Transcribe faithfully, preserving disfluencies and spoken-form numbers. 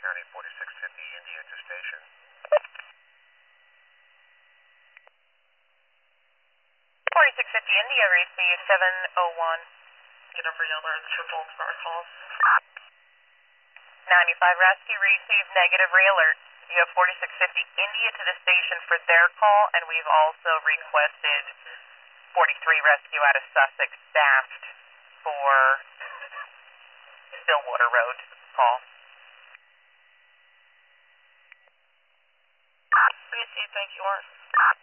County, forty-six fifty India to station. forty-six fifty India, receive seven oh one. Get every alert for both of our calls. ninety-five Rescue, receive negative re-alert. You have forty-six fifty India to the station for their call, and we've also requested forty-three Rescue out of Sussex staffed for Stillwater Road call. Receive, thank you, Warren.